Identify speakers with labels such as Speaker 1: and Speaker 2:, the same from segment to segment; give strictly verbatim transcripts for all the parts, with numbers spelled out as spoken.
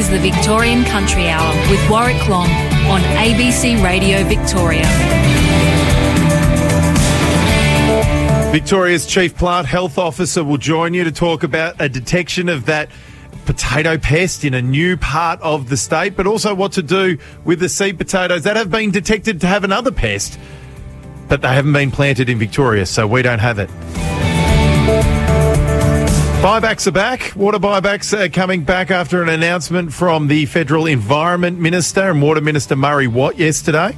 Speaker 1: is the Victorian Country Hour with Warwick Long on A B C Radio Victoria.
Speaker 2: Victoria's Chief Plant Health Officer will join you to talk about a detection of that potato pest in a new part of the state, but also what to do with the seed potatoes that have been detected to have another pest, but they haven't been planted in Victoria, so we don't have it. Buybacks are back. Water buybacks are coming back after an announcement from the Federal Environment Minister and Water Minister Murray Watt yesterday.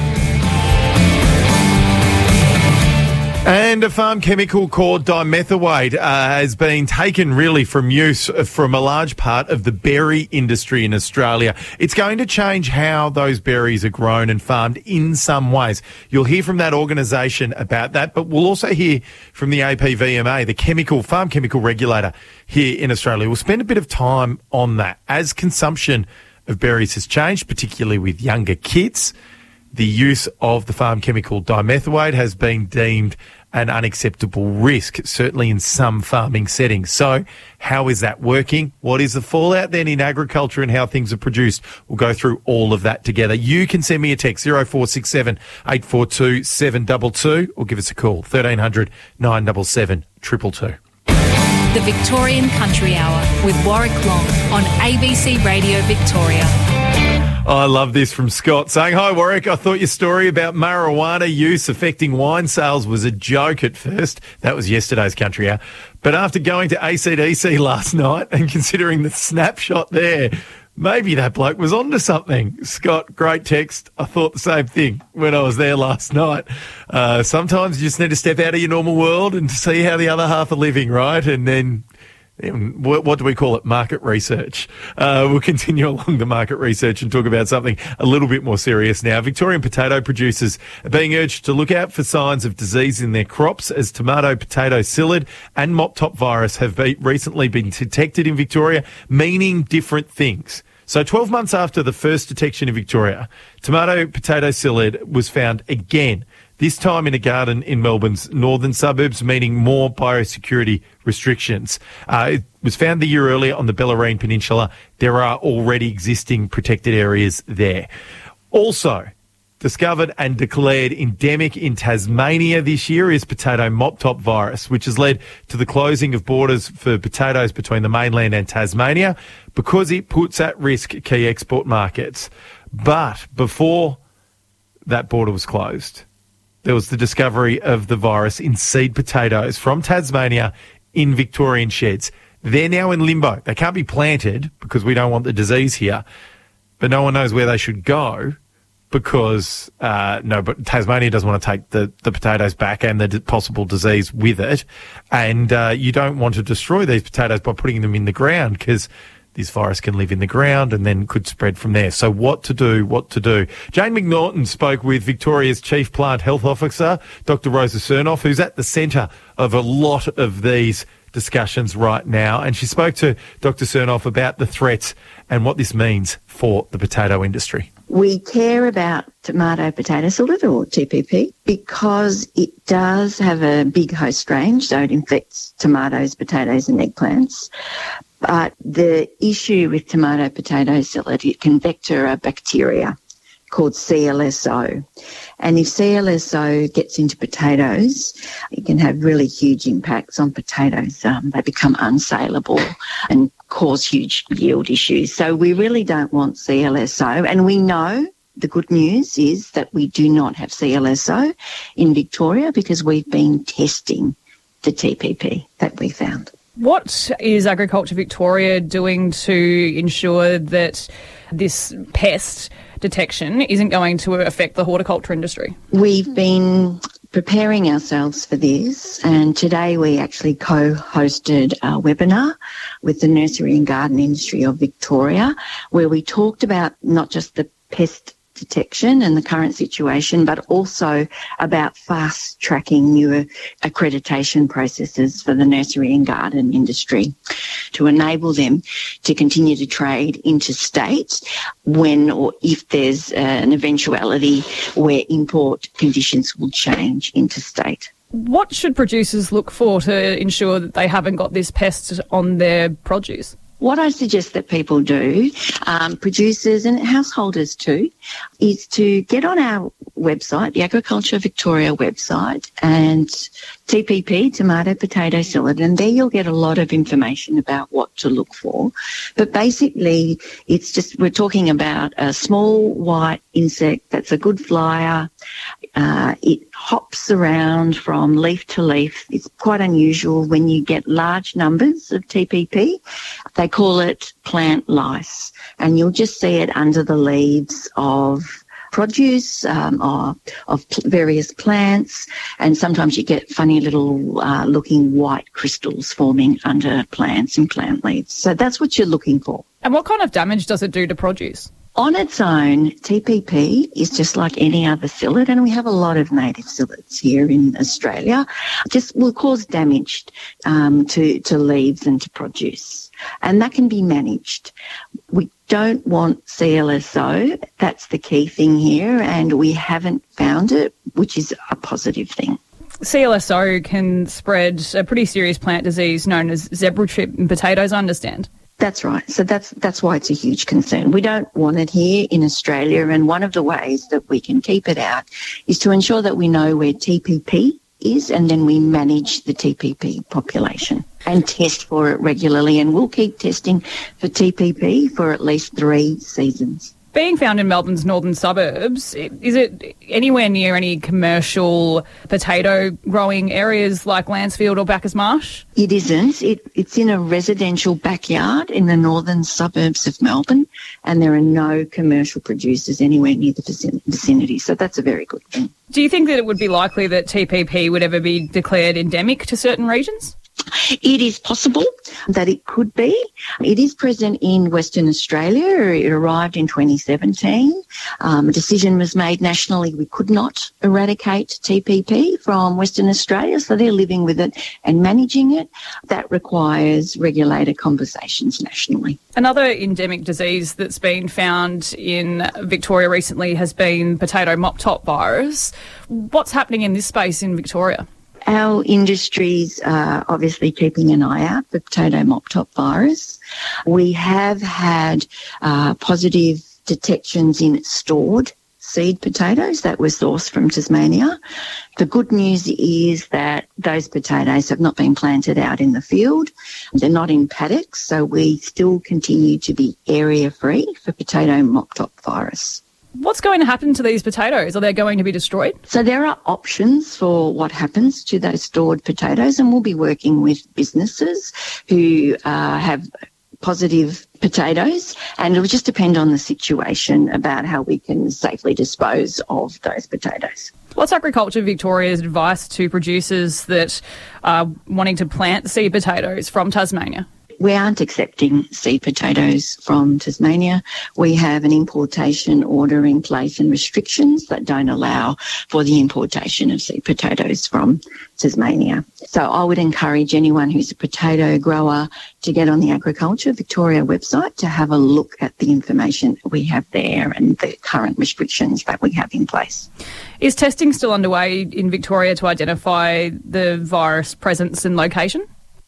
Speaker 2: And a farm chemical called dimethoate uh, has been taken really from use from a large part of the berry industry in Australia. It's going to change how those berries are grown and farmed in some ways. You'll hear from that organisation about that, but we'll also hear from the A P V M A, the chemical farm chemical regulator here in Australia. We'll spend a bit of time on that. As consumption of berries has changed, particularly with younger kids, the use of the farm chemical dimethoate has been deemed an unacceptable risk, certainly in some farming settings. So how is that working? What is the fallout then in agriculture and how things are produced? We'll go through all of that together. You can send me a text, zero four six seven, eight four two, seven two two, or give us a call, thirteen hundred, nine seven seven, two two two.
Speaker 1: The Victorian Country Hour with Warwick Long on A B C Radio Victoria.
Speaker 2: Oh, I love this from Scott saying, "Hi Warwick, I thought your story about marijuana use affecting wine sales was a joke at first." That was yesterday's Country Hour. But after going to A C D C last night and considering the snapshot there, maybe that bloke was onto something. Scott, great text. I thought the same thing when I was there last night. Uh, sometimes you just need to step out of your normal world and see how the other half are living, right? And then... what do we call it? Market research. Uh, we'll continue along the market research and talk about something a little bit more serious now. Victorian potato producers are being urged to look out for signs of disease in their crops as tomato potato psyllid and mop top virus have be- recently been detected in Victoria, meaning different things. So twelve months after the first detection in Victoria, tomato potato psyllid was found again, this time in a garden in Melbourne's northern suburbs, meaning more biosecurity restrictions. Uh, it was found the year earlier on the Bellarine Peninsula. There are already existing protected areas there. Also discovered and declared endemic in Tasmania this year is potato mop top virus, which has led to the closing of borders for potatoes between the mainland and Tasmania because it puts at risk key export markets. But before that border was closed, there was the discovery of the virus in seed potatoes from Tasmania in Victorian sheds. They're now in limbo. They can't be planted because we don't want the disease here, but no one knows where they should go because, uh, no, but Tasmania doesn't want to take the, the potatoes back and the d- possible disease with it. And uh, you don't want to destroy these potatoes by putting them in the ground because this virus can live in the ground and then could spread from there. So what to do, what to do. Jane McNaughton spoke with Victoria's Chief Plant Health Officer, Doctor Rosa Surnoff, who's at the centre of a lot of these discussions right now. And she spoke to Doctor Surnoff about the threats and what this means for the potato industry.
Speaker 3: We care about tomato potato psyllid, or T P P, because it does have a big host range, so it infects tomatoes, potatoes and eggplants. But the issue with tomato potato psyllid, it can vector a bacteria called C L S O. And if C L S O gets into potatoes, it can have really huge impacts on potatoes. Um, they become unsaleable and cause huge yield issues. So we really don't want C L S O. And we know the good news is that we do not have C L S O in Victoria because we've been testing the T P P that we found.
Speaker 4: What is Agriculture Victoria doing to ensure that this pest detection isn't going to affect the horticulture industry?
Speaker 3: We've been preparing ourselves for this, and today we actually co-hosted a webinar with the nursery and garden industry of Victoria, where we talked about not just the pest detection and the current situation, but also about fast-tracking new accreditation processes for the nursery and garden industry to enable them to continue to trade interstate when or if there's uh, an eventuality where import conditions will change interstate.
Speaker 4: What should producers look for to ensure that they haven't got this pest on their produce?
Speaker 3: What I suggest that people do, um, producers and householders too, is to get on our website, the Agriculture Victoria website, and T P P, tomato potato psyllid, and there you'll get a lot of information about what to look for. But basically, it's just, we're talking about a small white insect that's a good flyer. Uh, it hops around from leaf to leaf. It's quite unusual when you get large numbers of T P P. They call it plant lice, and you'll just see it under the leaves of produce, um, or of various plants, and sometimes you get funny little uh, looking white crystals forming under plants and plant leaves. So that's what you're looking for.
Speaker 4: And what kind of damage does it do to produce?
Speaker 3: On its own, T P P is just like any other psyllid, and we have a lot of native psyllids here in Australia. Just will cause damage um, to, to leaves and to produce, and that can be managed. We don't want C L S O. That's the key thing here, and we haven't found it, which is a positive thing.
Speaker 4: C L S O can spread a pretty serious plant disease known as zebra trip in potatoes, I understand.
Speaker 3: That's right. So that's that's why it's a huge concern. We don't want it here in Australia, and one of the ways that we can keep it out is to ensure that we know where T P P is, and then we manage the T P P population and test for it regularly. And we'll keep testing for T P P for at least three seasons.
Speaker 4: Being found in Melbourne's northern suburbs, is it anywhere near any commercial potato growing areas like Lancefield or Bacchus Marsh?
Speaker 3: It isn't. It, it's in a residential backyard in the northern suburbs of Melbourne, and there are no commercial producers anywhere near the vicinity. So that's a very good thing.
Speaker 4: Do you think that it would be likely that T P P would ever be declared endemic to certain regions?
Speaker 3: It is possible that it could be. It is present in Western Australia. It arrived in twenty seventeen. Um, a decision was made nationally we could not eradicate T P P from Western Australia, so they're living with it and managing it. That requires regulator conversations nationally.
Speaker 4: Another endemic disease that's been found in Victoria recently has been potato mop top virus. What's happening in this space in Victoria?
Speaker 3: Our industries are obviously keeping an eye out for potato mop top virus. We have had uh, positive detections in stored seed potatoes that were sourced from Tasmania. The good news is that those potatoes have not been planted out in the field. They're not in paddocks, so we still continue to be area free for potato mop top virus.
Speaker 4: What's going to happen to these potatoes? Are they going to be destroyed?
Speaker 3: So there are options for what happens to those stored potatoes, and we'll be working with businesses who uh, have positive potatoes, and it'll just depend on the situation about how we can safely dispose of those potatoes.
Speaker 4: What's Agriculture Victoria's advice to producers that are wanting to plant seed potatoes from Tasmania?
Speaker 3: We aren't accepting seed potatoes from Tasmania. We have an importation order in place and restrictions that don't allow for the importation of seed potatoes from Tasmania. So I would encourage anyone who's a potato grower to get on the Agriculture Victoria website to have a look at the information we have there and the current restrictions that we have in place.
Speaker 4: Is testing still underway in Victoria to identify the virus presence and location?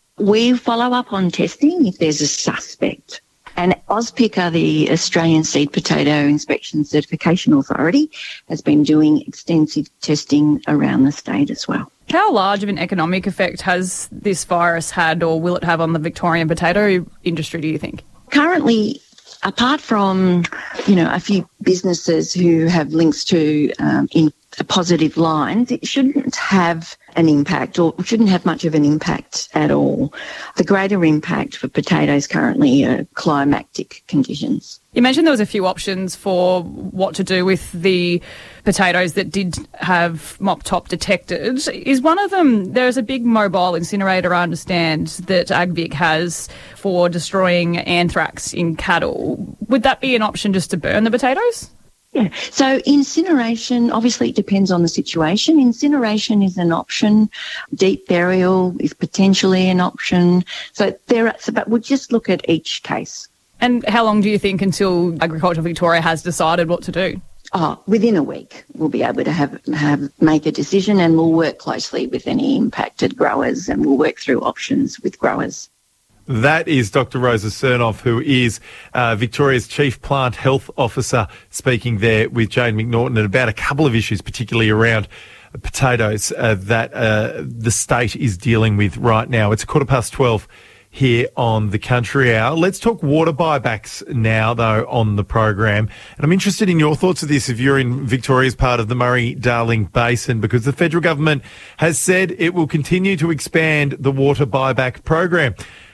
Speaker 3: We follow up on testing if there's a suspect. And AUSPICA, the Australian Seed Potato Inspection Certification Authority, has been doing extensive testing around the state as well.
Speaker 4: How large of an economic effect has this virus had, or will it have, on the Victorian potato industry, do you think?
Speaker 3: Currently, apart from, you know, a few businesses who have links to um, in positive lines, it shouldn't have an impact, or shouldn't have much of an impact at all. The greater impact for potatoes currently are climatic conditions.
Speaker 4: You mentioned there was a few options for what to do with the potatoes that did have mop top detected. Is one of them, there's a big mobile incinerator, I understand, that AgVic has for destroying anthrax in cattle. Would that be an option, just to burn the potatoes?
Speaker 3: Yeah, so incineration, obviously it depends on the situation. Incineration is an option. Deep burial is potentially an option. So there, are, but we'll just look at each case.
Speaker 4: And how long do you think until Agriculture Victoria has decided what to do?
Speaker 3: Oh, within a week we'll be able to have, have make a decision, and we'll work closely with any impacted growers, and we'll work through options with growers.
Speaker 2: That is Doctor Rosa Cernoff, who is uh, Victoria's Chief Plant Health Officer, speaking there with Jane McNaughton about a couple of issues, particularly around potatoes uh, that uh, the state is dealing with right now. It's a quarter past twelve here on the Country Hour. Let's talk water buybacks now, though, on the program. And I'm interested in your thoughts of this if you're in Victoria's part of the Murray-Darling Basin, because the federal government has said it will continue to expand the water buyback program.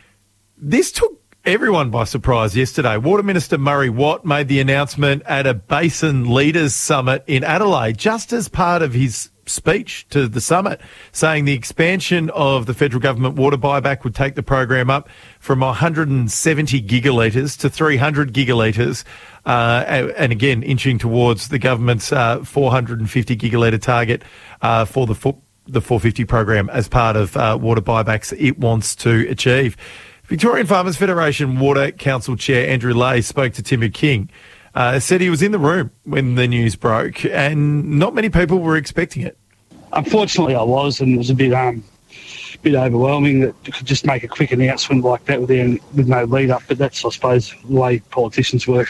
Speaker 2: This took everyone by surprise yesterday. Water Minister Murray Watt made the announcement at a Basin Leaders Summit in Adelaide, just as part of his speech to the summit, saying the expansion of the federal government water buyback would take the program up from one hundred seventy gigalitres to three hundred gigalitres, uh, and again, inching towards the government's uh, four hundred fifty gigalitre target uh, for the, fo- the four fifty program as part of uh, water buybacks it wants to achieve. Victorian Farmers Federation Water Council Chair Andrew Lay spoke to Timur King, uh, said he was in the room when the news broke, and not many people were expecting it.
Speaker 5: Unfortunately, I was, and it was a bit um, bit overwhelming that you could just make a quick announcement like that with, with no lead-up, but that's, I suppose, the way politicians work.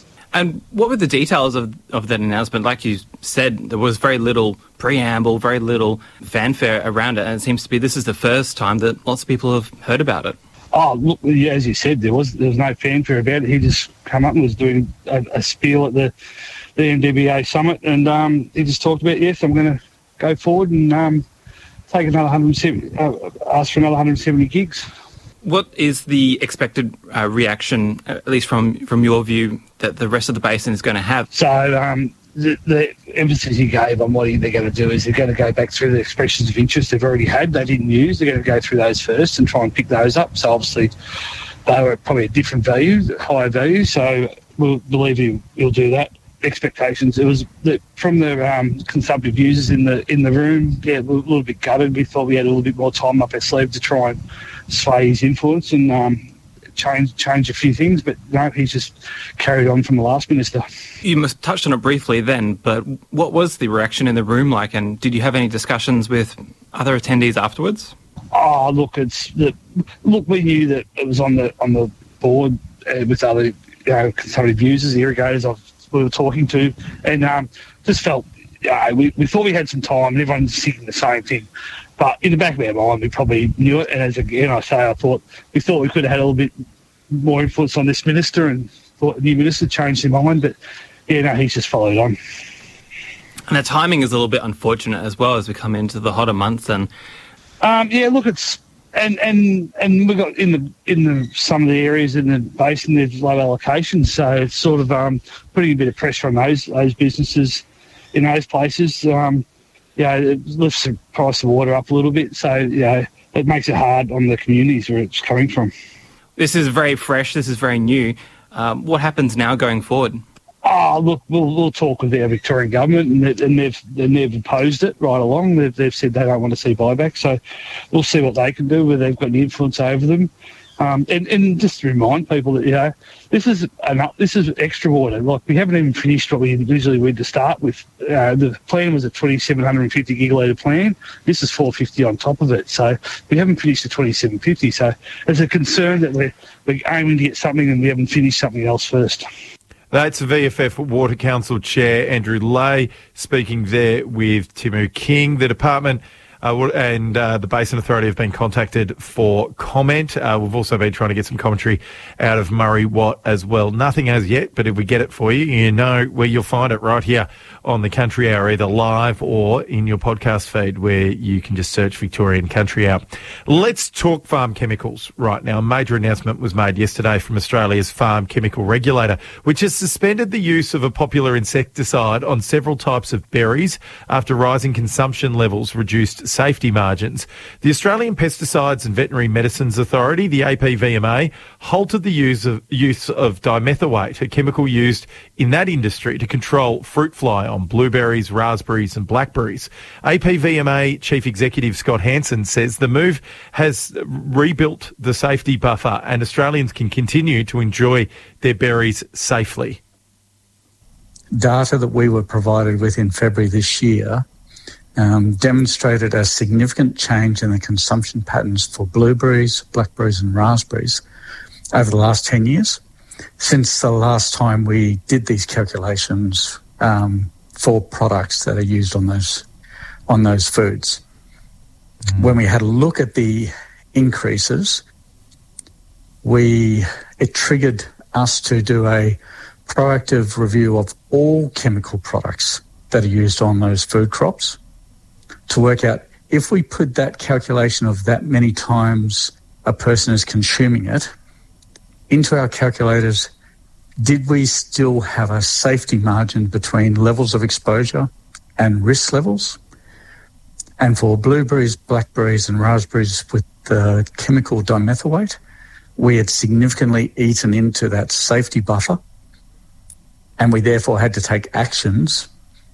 Speaker 6: And what were the details of, of that announcement? Like you said, there was very little preamble, very little fanfare around it, and it seems to be this is the first time that lots of people have heard about it.
Speaker 5: Oh, look, yeah, as you said, there was there was no fanfare about it. He just came up and was doing a, a spiel at the, the M D B A summit, and um, he just talked about, yes, I'm going to go forward and um, take another one hundred seventy, uh, ask for another one hundred seventy gigs.
Speaker 6: What is the expected uh, reaction, at least from, from your view, that the rest of the basin is going to have?
Speaker 5: So um, the, the emphasis he gave on what he, they're going to do is they're going to go back through the expressions of interest they've already had, they didn't use. They're going to go through those first and try and pick those up. So obviously they were probably a different value, higher value, so we'll believe he'll, he'll do that. Expectations. It was the, from the um, consumptive users in the in the room. Yeah, a little bit gutted. We thought we had a little bit more time up our sleeve to try and sway his influence and um, change change a few things. But no, he's just carried on from the last minister.
Speaker 6: You must touched on it briefly then, but what was the reaction in the room like? And did you have any discussions with other attendees afterwards?
Speaker 5: Oh, look, it's the look. We knew that it was on the on the board uh, with other you know, consumptive users, irrigators. I've we were talking to, and um, just felt, yeah, we, we thought we had some time, and everyone's thinking the same thing. But in the back of our mind, we probably knew it. And as again I say, I thought we thought we could have had a little bit more influence on this minister, and thought the new minister changed his mind. But yeah, no, he's just followed on.
Speaker 6: And the timing is a little bit unfortunate as well as we come into the hotter months. And
Speaker 5: um, yeah, look, it's. And and and we got in the in the some of the areas in the basin there's low allocations, so it's sort of um, putting a bit of pressure on those those businesses in those places. Um, yeah, it lifts the price of water up a little bit, so yeah, it makes it hard on the communities where it's coming from.
Speaker 6: This is very fresh. This is very new. Um, what happens now going forward?
Speaker 5: Oh, look, we'll, we'll talk with our Victorian government, and, they, and they've and they've opposed it right along. They've, they've said they don't want to see buyback, so we'll see what they can do, whether they've got any influence over them. Um, and, and just to remind people that, you know, this is an, this is extra water. Like, we haven't even finished what we originally wanted to start with. Uh, the plan was a twenty-seven fifty gigalitre plan. This is four fifty on top of it. So we haven't finished the twenty-seven fifty. So there's a concern that we're, we're aiming to get something and we haven't finished something else first.
Speaker 2: That's V F F Water Council Chair Andrew Lay speaking there with Timur King. The department uh, and uh, the Basin Authority have been contacted for comment. Uh, we've also been trying to get some commentary out of Murray Watt as well. Nothing as yet, but if we get it for you, you know where you'll find it right here on the Country Hour, either live or in your podcast feed where you can just search Victorian Country Hour. Let's talk farm chemicals right now. A major announcement was made yesterday from Australia's Farm Chemical Regulator, which has suspended the use of a popular insecticide on several types of berries after rising consumption levels reduced safety margins. The Australian Pesticides and Veterinary Medicines Authority, the A P V M A, halted the use of, use of dimethoate, a chemical used in that industry to control fruit fly on blueberries, raspberries and blackberries. A P V M A Chief Executive Scott Hansen says the move has rebuilt the safety buffer and Australians can continue to enjoy their berries safely.
Speaker 7: Data that we were provided with in February this year um, demonstrated a significant change in the consumption patterns for blueberries, blackberries and raspberries over the last ten years, since the last time we did these calculations um, for products that are used on those on those foods. Mm. When we had a look at the increases, we it triggered us to do a proactive review of all chemical products that are used on those food crops to work out if we put that calculation of that many times a person is consuming it into our calculators, did we still have a safety margin between levels of exposure and risk levels? And for blueberries, blackberries and raspberries with the chemical dimethylate, we had significantly eaten into that safety buffer, and we therefore had to take actions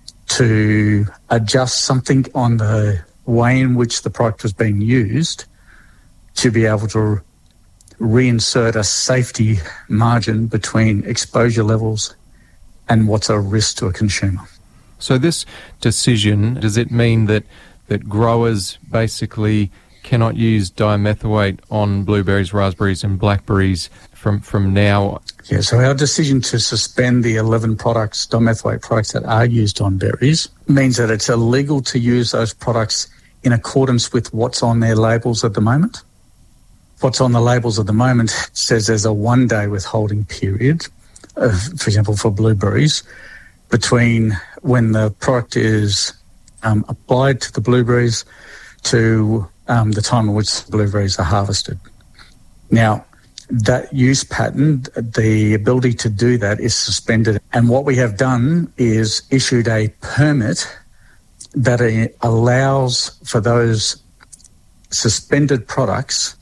Speaker 7: to adjust something on the way in which the product was being used to be able to reinsert a safety margin between exposure levels and what's a risk to a consumer.
Speaker 8: So this decision, does it mean that, that growers basically cannot use dimethylate on blueberries, raspberries and blackberries from, from now?
Speaker 7: Yeah, so our decision to suspend the eleven products, dimethylate products that are used on berries, means that it's illegal to use those products in accordance with what's on their labels at the moment. What's on the labels at the moment says there's a one-day withholding period, uh, for example, for blueberries, between when the product is um, applied to the blueberries to um, the time in which the blueberries are harvested. Now, that use pattern, the ability to do that is suspended. And what we have done is issued a permit that allows for those suspended products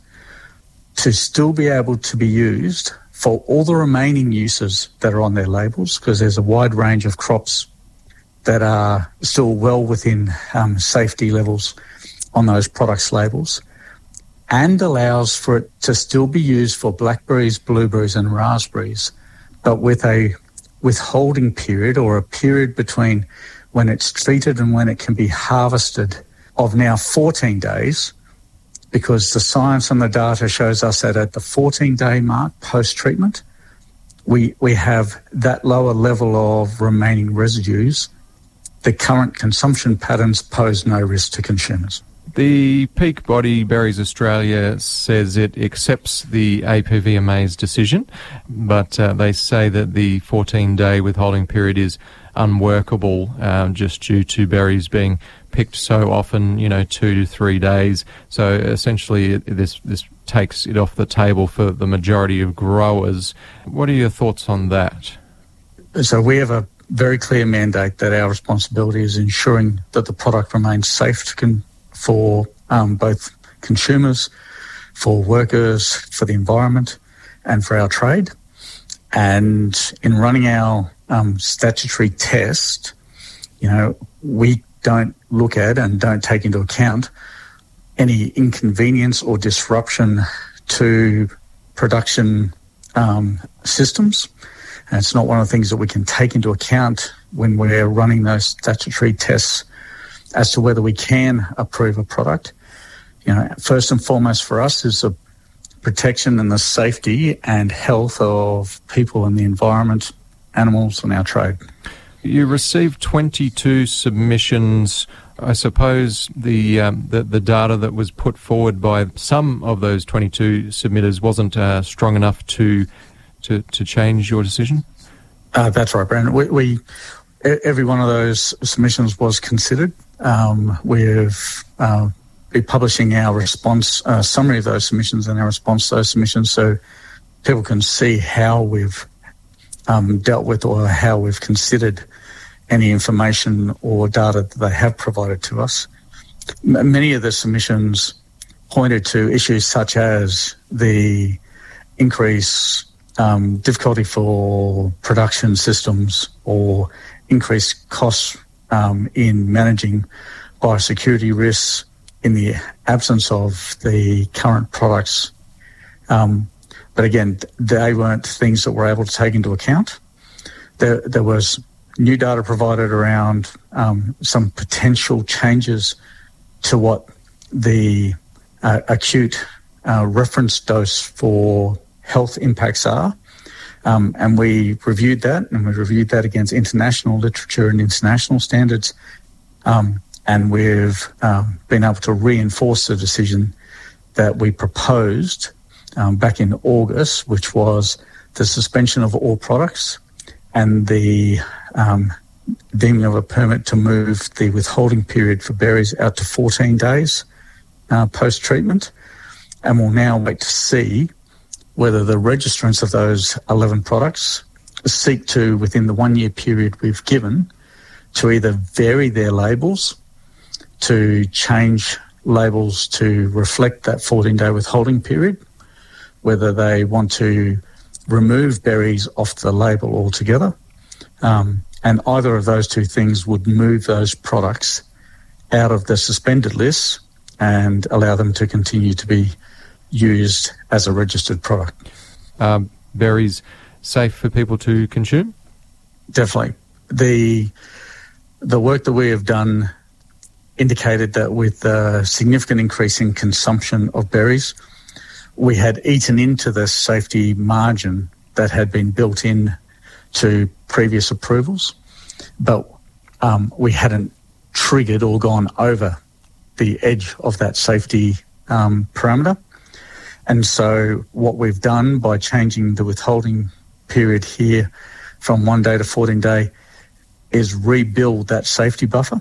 Speaker 7: to still be able to be used for all the remaining uses that are on their labels, because there's a wide range of crops that are still well within um, safety levels on those products' labels, and allows for it to still be used for blackberries, blueberries and raspberries, but with a withholding period or a period between when it's treated and when it can be harvested of now fourteen days, because the science and the data shows us that at the fourteen-day mark post-treatment, we we have that lower level of remaining residues. The current consumption patterns pose no risk to consumers.
Speaker 8: The Peak Body Berries Australia says it accepts the A P V M A's decision, but uh, they say that the fourteen-day withholding period is unworkable um, just due to berries being picked so often, you know, two to three days. So essentially it, this this takes it off the table for the majority of growers. What are your thoughts on that?
Speaker 7: So we have a very clear mandate that our responsibility is ensuring that the product remains safe to con- for um, both consumers, for workers, for the environment and for our trade. And in running our um, statutory test, you know, we don't look at and don't take into account any inconvenience or disruption to production um, systems. And it's not one of the things that we can take into account when we're running those statutory tests as to whether we can approve a product. You know, first and foremost for us is the protection and the safety and health of people and the environment, animals and our trade.
Speaker 8: You received twenty-two submissions. I suppose the, um, the the data that was put forward by some of those twenty-two submitters wasn't uh, strong enough to, to to change your decision?
Speaker 7: Uh, that's right, Brandon. We, we every one of those submissions was considered. Um, we've uh, been publishing our response uh, summary of those submissions and our response to those submissions, so people can see how we've um, dealt with or how we've considered any information or data that they have provided to us. M- many of the submissions pointed to issues such as the increase um, difficulty for production systems or increased costs um, in managing biosecurity risks in the absence of the current products. Um, but again, they weren't things that we're able to take into account. There, there was new data provided around um, some potential changes to what the uh, acute uh, reference dose for health impacts are. Um, and we reviewed that, and we reviewed that against international literature and international standards. Um, and we've um, been able to reinforce the decision that we proposed um, back in August, which was the suspension of all products and the um, deeming of a permit to move the withholding period for berries out to fourteen days uh, post-treatment. And we'll now wait to see whether the registrants of those eleven products seek to, within the one-year period we've given, to either vary their labels, to change labels to reflect that fourteen-day withholding period, whether they want to remove berries off the label altogether. Um, and either of those two things would move those products out of the suspended list and allow them to continue to be used as a registered product.
Speaker 8: Um, berries safe for people to consume?
Speaker 7: Definitely. The the work that we have done indicated that with a significant increase in consumption of berries, we had eaten into the safety margin that had been built in to previous approvals, but um, we hadn't triggered or gone over the edge of that safety um, parameter. And so what we've done by changing the withholding period here from one day to fourteen day is rebuild that safety buffer,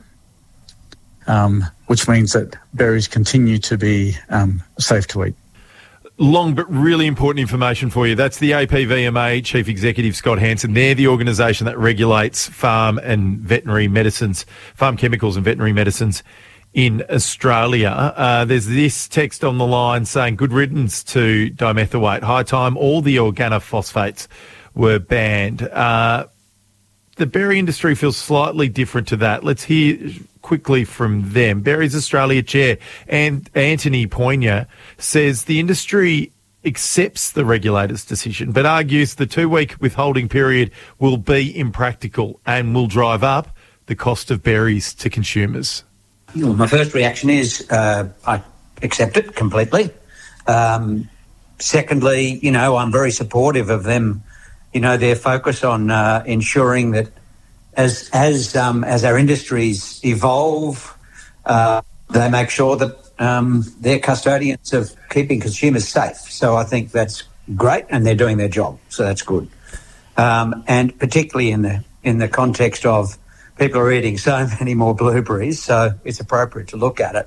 Speaker 7: um, which means that berries continue to be um, safe to eat.
Speaker 2: Long but really important information for you. That's the A P V M A Chief Executive, Scott Hansen. They're the organisation that regulates farm and veterinary medicines, farm chemicals and veterinary medicines in Australia. Uh, there's this text on the line saying, good riddance to dimethoate. High time all the organophosphates were banned. Uh, the berry industry feels slightly different to that. Let's hear quickly from them. Berries Australia Chair and Anthony Poignant says the industry accepts the regulator's decision, but argues the two-week withholding period will be impractical and will drive up the cost of berries to consumers.
Speaker 9: Well, my first reaction is uh, I accept it completely. Um, secondly, you know, I'm very supportive of them, you know, their focus on uh, ensuring that as as um, as our industries evolve, uh, they make sure that um, they're custodians of keeping consumers safe. So I think that's great, and they're doing their job, so that's good. Um, and particularly in the in the context of people are eating so many more blueberries, so it's appropriate to look at it.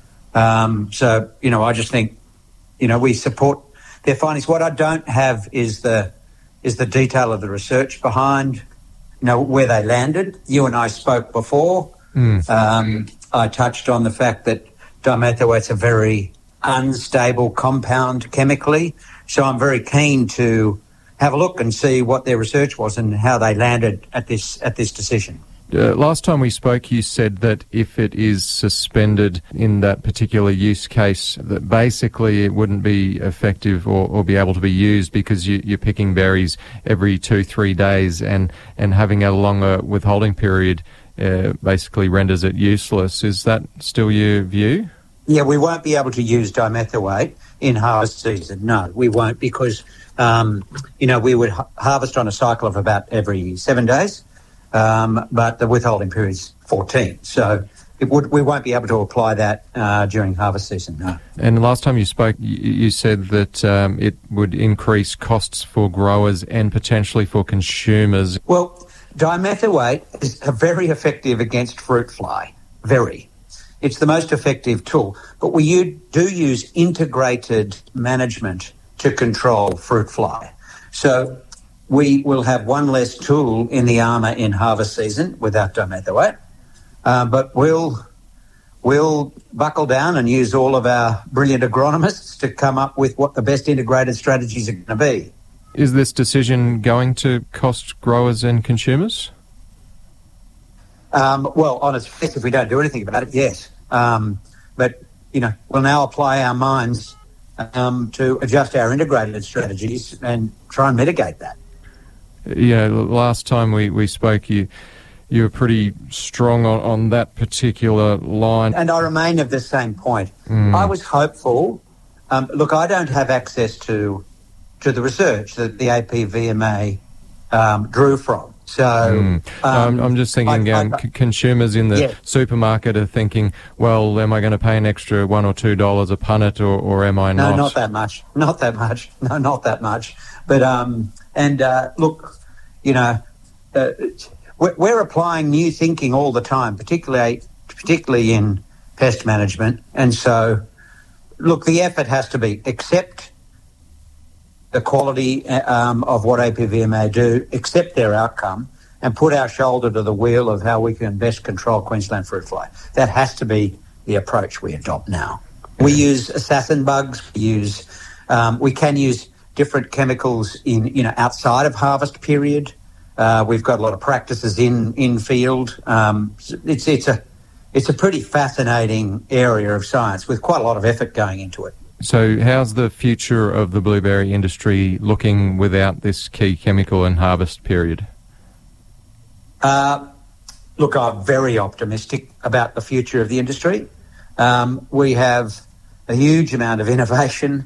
Speaker 9: Um, so, you know, I just think, you know, we support their findings. What I don't have is the is the detail of the research behind, you know, where they landed. You and I spoke before. Mm. Um, I touched on the fact that dimethoate's a very unstable compound chemically, so I'm very keen to have a look and see what their research was and how they landed at this at this decision.
Speaker 8: Uh, last time we spoke, you said that if it is suspended in that particular use case, that basically it wouldn't be effective or, or be able to be used because you, you're picking berries every two, three days, and, and having a longer withholding period uh, basically renders it useless. Is that still your view?
Speaker 9: Yeah, we won't be able to use dimethoate in harvest season. No, we won't, because, um, you know, we would ha- harvest on a cycle of about every seven days. Um, but the withholding period is fourteen, so it would, we won't be able to apply that uh, during harvest season, no.
Speaker 8: And last time you spoke, you, you said that um, it would increase costs for growers and potentially for consumers.
Speaker 9: Well, dimethoate is very effective against fruit fly, very. It's the most effective tool, but we do use integrated management to control fruit fly. So we will have one less tool in the armour in harvest season without dimethoate, uh, but we'll we'll buckle down and use all of our brilliant agronomists to come up with what the best integrated strategies are going to be.
Speaker 8: Is this decision going to cost growers and consumers?
Speaker 9: Um, well, on its face, if we don't do anything about it, yes. Um, but, you know, we'll now apply our minds um, to adjust our integrated strategies and try and mitigate that.
Speaker 8: you know, last time we, we spoke, you you were pretty strong on, on that particular line.
Speaker 9: And I remain of the same point.
Speaker 8: Mm.
Speaker 9: I was hopeful. Um, look, I don't have access to to the research that the A P V M A um, drew from. So
Speaker 8: mm. um, I'm, I'm just thinking
Speaker 9: I,
Speaker 8: um,
Speaker 9: I,
Speaker 8: c- consumers in the
Speaker 9: yeah.
Speaker 8: supermarket are thinking, well, am I going to pay an extra one or two dollars a punnet, or, or am I
Speaker 9: no,
Speaker 8: not?
Speaker 9: No, not that much. Not that much. No, not that much. But um, and uh, look, you know, uh, we're, we're applying new thinking all the time, particularly particularly in pest management. And so, look, the effort has to be accept the quality um, of what A P V M A do, accept their outcome, and put our shoulder to the wheel of how we can best control Queensland fruit fly. That has to be the approach we adopt now. We use assassin bugs. We use, um, we can use different chemicals in, you know, outside of harvest period. Uh, we've got a lot of practices in in field. Um, it's it's a it's a pretty fascinating area of science with quite a lot of effort going into it.
Speaker 8: So how's the future of the blueberry industry looking without this key chemical in harvest period?
Speaker 9: Uh, look, I'm very optimistic about the future of the industry. Um, we have a huge amount of innovation,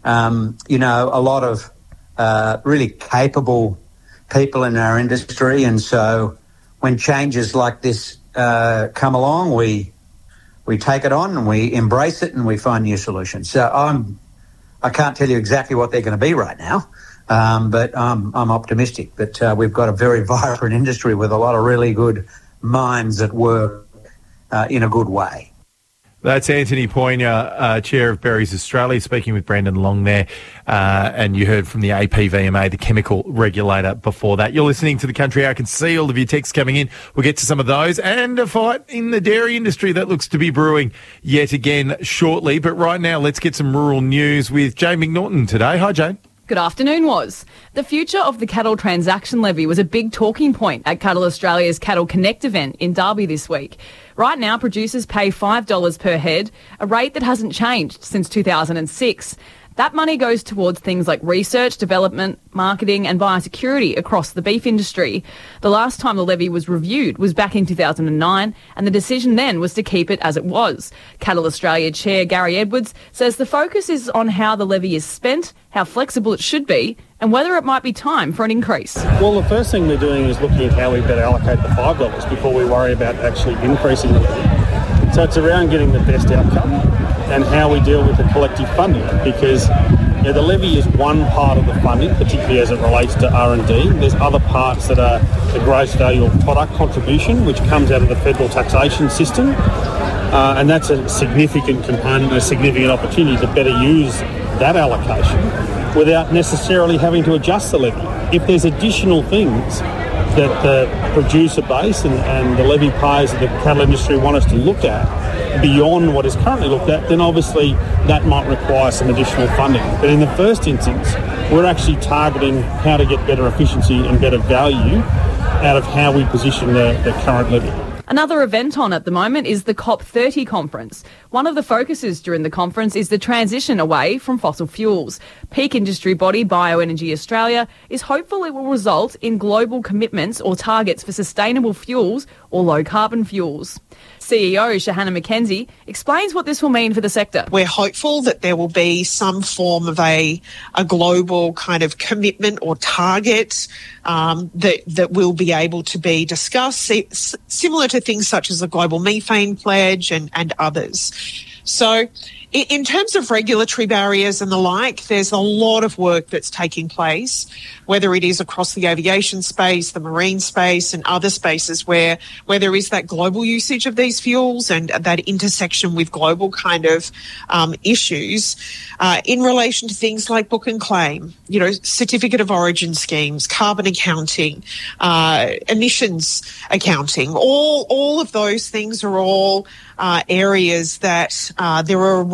Speaker 9: um, you know, a lot of uh, really capable people in our industry. And so when changes like this uh, come along, we we take it on and we embrace it and we find new solutions. So I'm, I can't tell you exactly what they're going to be right now, um, but I'm, I'm optimistic that uh, we've got a very vibrant industry with a lot of really good minds at work uh, in a good way.
Speaker 2: That's Anthony Poyner, uh, Chair of Berries Australia, speaking with Brendan Long there. Uh, and you heard from the A P V M A, the chemical regulator, before that. You're listening to The Country Hour. I can see all of your texts coming in. We'll get to some of those. And a fight in the dairy industry that looks to be brewing yet again shortly. But right now, let's get some rural news with Jane McNaughton today. Hi, Jane.
Speaker 4: Good afternoon, Was. The future of the cattle transaction levy was a big talking point at Cattle Australia's Cattle Connect event in Derby this week. Right now, producers pay five dollars per head, a rate that hasn't changed since two thousand six. That money goes towards things like research, development, marketing and biosecurity across the beef industry. The last time the levy was reviewed was back in two thousand nine, and the decision then was to keep it as it was. Cattle Australia Chair Gary Edwards says the focus is on how the levy is spent, how flexible it should be, and whether it might be time for an increase.
Speaker 10: Well, the first thing we're doing is looking at how we better allocate the five dollars before we worry about actually increasing the levy. So it's around getting the best outcome and how we deal with the collective funding, because you know, the levy is one part of the funding, particularly as it relates to R and D. There's other parts that are the gross value of product contribution, which comes out of the federal taxation system, uh, and that's a significant component, a significant opportunity to better use that allocation without necessarily having to adjust the levy. If there's additional things that the producer base and, and the levy payers of the cattle industry want us to look at beyond what is currently looked at, then obviously that might require some additional funding. But in the first instance, we're actually targeting how to get better efficiency and better value out of how we position the, the current levy.
Speaker 4: Another event on at the moment is the COP thirty conference. One of the focuses during the conference is the transition away from fossil fuels. Peak industry body Bioenergy Australia is hopeful it will result in global commitments or targets for sustainable fuels or low carbon fuels. C E O Shahana McKenzie explains what this will mean for the sector.
Speaker 11: We're hopeful that there will be some form of a, a global kind of commitment or target um, that, that will be able to be discussed, similar to things such as the Global Methane Pledge and, and others. So in terms of regulatory barriers and the like, there's a lot of work that's taking place, whether it is across the aviation space, the marine space and other spaces where, where there is that global usage of these fuels and that intersection with global kind of um, issues uh, in relation to things like book and claim, you know, certificate of origin schemes, carbon accounting, uh, emissions accounting. All, all of those things are all uh, areas that uh, there are a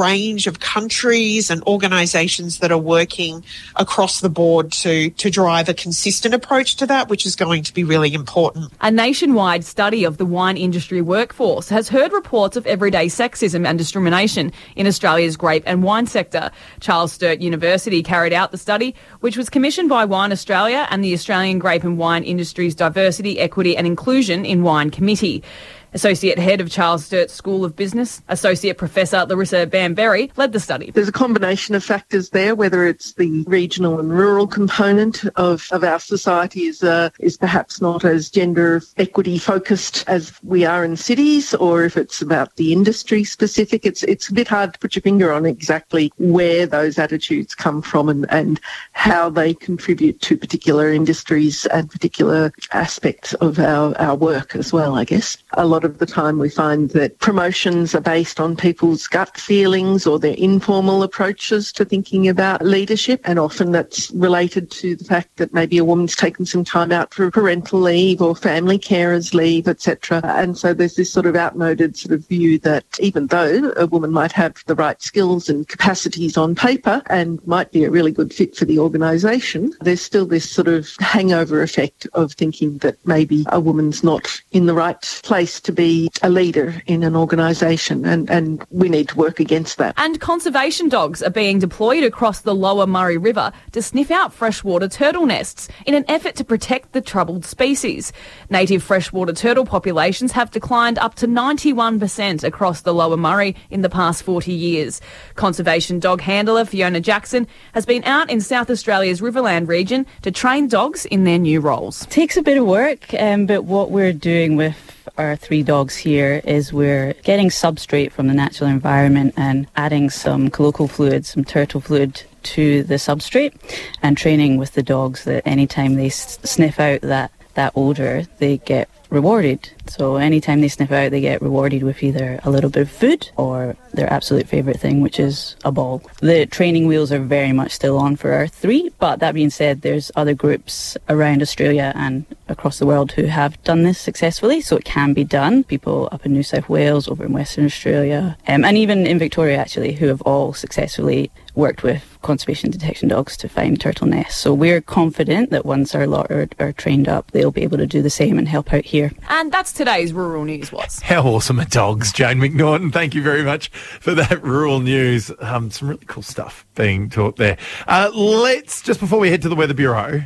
Speaker 11: range of countries and organisations that are working across the board to, to drive a consistent approach to that, which is going to be really important.
Speaker 4: A nationwide study of the wine industry workforce has heard reports of everyday sexism and discrimination in Australia's grape and wine sector. Charles Sturt University carried out the study, which was commissioned by Wine Australia and the Australian Grape and Wine Industry's Diversity, Equity and Inclusion in Wine Committee. Associate Head of Charles Sturt School of Business, Associate Professor Larissa Bamberry, led the study.
Speaker 12: There's a combination of factors there, whether it's the regional and rural component of, of our society is, uh, is perhaps not as gender equity focused as we are in cities, or if it's about the industry specific. It's, it's a bit hard to put your finger on exactly where those attitudes come from and, and how they contribute to particular industries and particular aspects of our, our work as well, I guess. A lot of the time we find that promotions are based on people's gut feelings or their informal approaches to thinking about leadership, and often that's related to the fact that maybe a woman's taken some time out for parental leave or family carers leave, et cetera. And so there's this sort of outmoded sort of view that even though a woman might have the right skills and capacities on paper and might be a really good fit for the organisation, there's still this sort of hangover effect of thinking that maybe a woman's not in the right place to be a leader in an organisation, and, and we need to work against that.
Speaker 4: And conservation dogs are being deployed across the lower Murray River to sniff out freshwater turtle nests in an effort to protect the troubled species. Native freshwater turtle populations have declined up to ninety-one percent across the lower Murray in the past forty years. Conservation dog handler Fiona Jackson has been out in South Australia's Riverland region to train dogs in their new roles.
Speaker 13: It takes a bit of work, um, but what we're doing with our three dogs here is we're getting substrate from the natural environment and adding some colloquial fluid, some turtle fluid to the substrate, and training with the dogs that anytime they s- sniff out that, that odour, they get rewarded. So anytime they sniff out, they get rewarded with either a little bit of food or their absolute favourite thing, which is a ball. The training wheels are very much still on for our three, but that being said, there's other groups around Australia and across the world who have done this successfully, so it can be done. People up in New South Wales, over in Western Australia, um, and even in Victoria actually, who have all successfully worked with conservation detection dogs to find turtle nests. So we're confident that once our lot are, are trained up, they'll be able to do the same and help out here.
Speaker 4: And that's today's Rural News Was.
Speaker 2: How awesome are dogs, Jane McNaughton? Thank you very much for that rural news. Um, some really cool stuff being taught there. Uh, let's, just before we head to the Weather Bureau,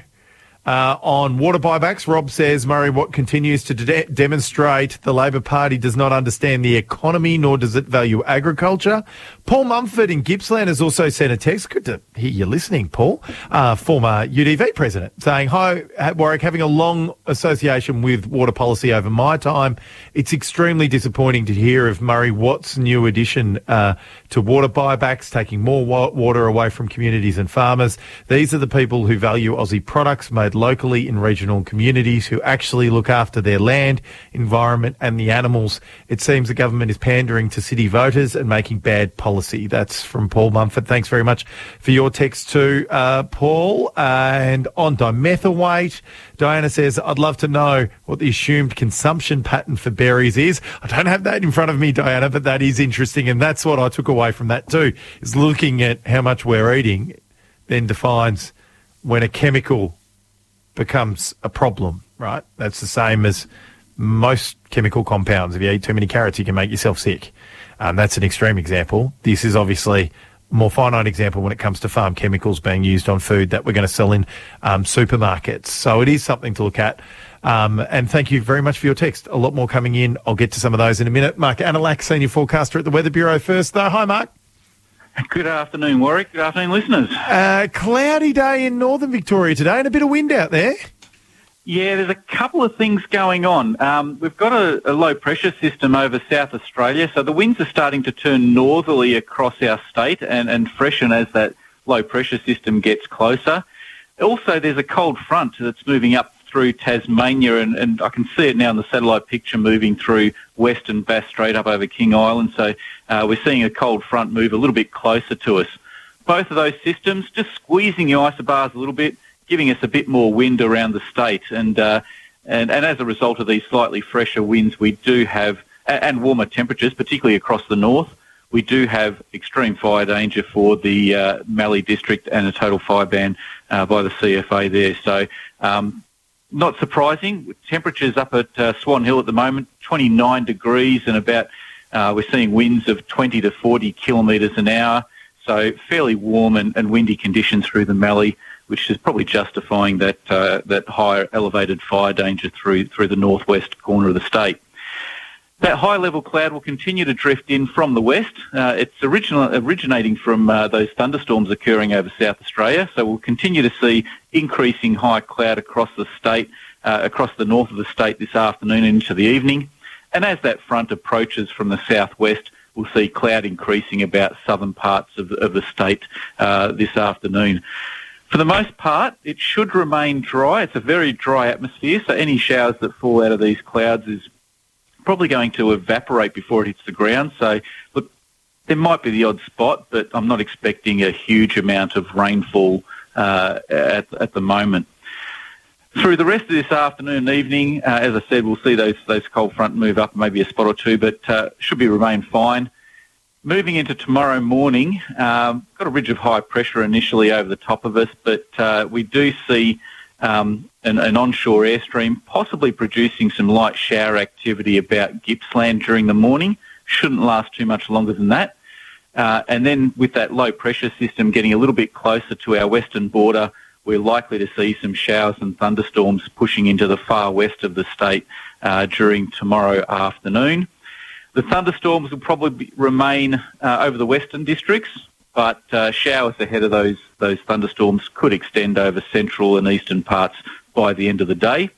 Speaker 2: Uh, on water buybacks, Rob says Murray Watt continues to de- demonstrate the Labor Party does not understand the economy, nor does it value agriculture. Paul Mumford in Gippsland has also sent a text. Good to hear you listening, Paul. Uh, former U D V president, saying, "Hi, Warwick, having a long association with water policy over my time, it's extremely disappointing to hear of Murray Watt's new addition uh, to water buybacks, taking more wa- water away from communities and farmers. These are the people who value Aussie products made locally in regional communities, who actually look after their land, environment and the animals. It seems the government is pandering to city voters and making bad policy." That's from Paul Mumford. Thanks very much for your text too, uh, Paul. Uh, and on dimethylate, Diana says, "I'd love to know what the assumed consumption pattern for berries is." I don't have that in front of me, Diana, but that is interesting. And that's what I took away from that too, is looking at how much we're eating then defines when a chemical becomes a problem, right? That's the same as most chemical compounds. If you eat too many carrots, you can make yourself sick. Um, that's an extreme example. This is obviously a more finite example when it comes to farm chemicals being used on food that we're going to sell in um, supermarkets. So it is something to look at. Um, and thank you very much for your text. A lot more coming in. I'll get to some of those in a minute. Mark Anilak, Senior Forecaster at the Weather Bureau first, though. Hi, Mark.
Speaker 14: Good afternoon, Warwick. Good afternoon, listeners.
Speaker 2: Uh, cloudy day in northern Victoria today and a bit of wind out there.
Speaker 14: Yeah, there's a couple of things going on. Um, we've got a, a low-pressure system over South Australia, so the winds are starting to turn northerly across our state and, and freshen as that low-pressure system gets closer. Also, there's a cold front that's moving up through Tasmania, and, and I can see it now in the satellite picture moving through Western Bass Strait up over King Island. So uh, we're seeing a cold front move a little bit closer to us. Both of those systems just squeezing the isobars a little bit, giving us a bit more wind around the state. And, uh, and, and as a result of these slightly fresher winds, we do have, and warmer temperatures, particularly across the north, we do have extreme fire danger for the uh, Mallee district and a total fire ban uh, by the C F A there. So um, not surprising. Temperatures up at uh, Swan Hill at the moment, twenty-nine degrees and about, uh, we're seeing winds of twenty to forty kilometres an hour. So fairly warm and, and windy conditions through the Mallee, which is probably justifying that uh, that higher elevated fire danger through through the northwest corner of the state. That high-level cloud will continue to drift in from the west. Uh, it's original, originating from uh, those thunderstorms occurring over South Australia, so we'll continue to see increasing high cloud across the state, uh, across the north of the state this afternoon and into the evening. And as that front approaches from the southwest, we'll see cloud increasing about southern parts of, of the state uh, this afternoon. For the most part, it should remain dry. It's a very dry atmosphere, so any showers that fall out of these clouds is probably going to evaporate before it hits the ground. So, look, there might be the odd spot, but I'm not expecting a huge amount of rainfall uh, at, at the moment. Through the rest of this afternoon and evening, uh, as I said, we'll see those those cold front move up maybe a spot or two, but uh, should be remain fine. Moving into tomorrow morning, um, got a ridge of high pressure initially over the top of us, but uh, we do see um, an, an onshore airstream possibly producing some light shower activity about Gippsland during the morning. Shouldn't last too much longer than that. Uh, and then with that low pressure system getting a little bit closer to our western border, we're likely to see some showers and thunderstorms pushing into the far west of the state uh, during tomorrow afternoon. The thunderstorms will probably be, remain uh, over the western districts, but uh, showers ahead of those those thunderstorms could extend over central and eastern parts by the end of the day.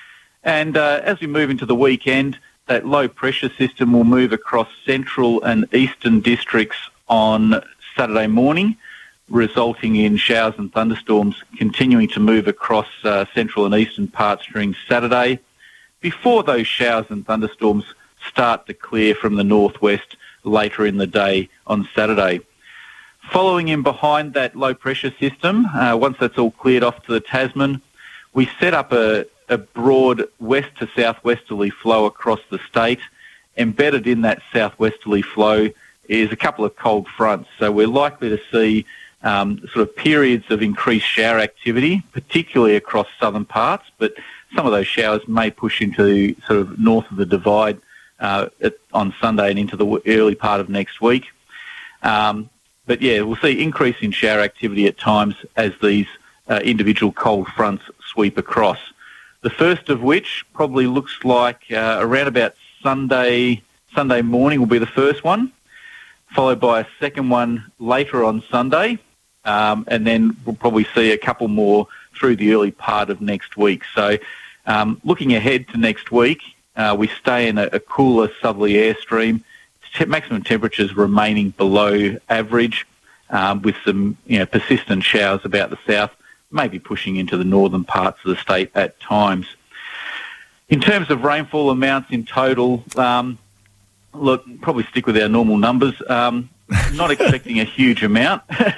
Speaker 14: And uh, as we move into the weekend, that low pressure system will move across central and eastern districts on Saturday morning, resulting in showers and thunderstorms continuing to move across uh, central and eastern parts during Saturday, before those showers and thunderstorms start to clear from the northwest later in the day on Saturday. Following in behind that low pressure system, uh, once that's all cleared off to the Tasman, we set up a, a broad west to southwesterly flow across the state. Embedded in that southwesterly flow is a couple of cold fronts, so we're likely to see um, sort of periods of increased shower activity, particularly across southern parts, but some of those showers may push into sort of north of the divide uh, at, on Sunday and into the early part of next week. Um, but yeah, we'll see increase in shower activity at times as these uh, individual cold fronts sweep across. The first of which probably looks like uh, around about Sunday Sunday morning will be the first one, followed by a second one later on Sunday, um, and then we'll probably see a couple more through the early part of next week. So um, looking ahead to next week, uh, we stay in a, a cooler southerly airstream, te- maximum temperatures remaining below average, um, with some you know persistent showers about the south, maybe pushing into the northern parts of the state at times. In terms of rainfall amounts in total, um, look, probably stick with our normal numbers. Um, not expecting a huge amount.